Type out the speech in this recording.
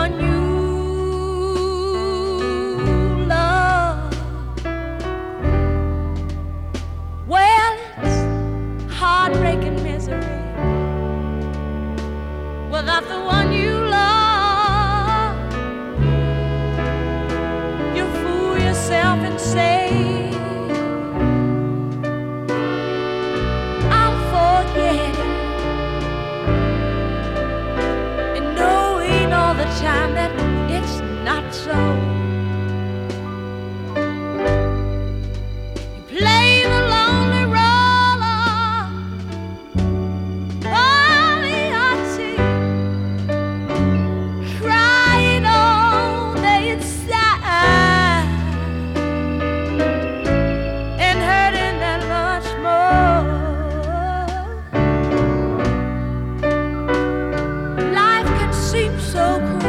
one you love. Well, it's heartbreaking misery without the one you love. You fool yourself and say I'll forget it, and knowing all the time that it's not so. You play the lonely role of Pagliacci, crying on the inside and hurting that much more. Life can seem so cruel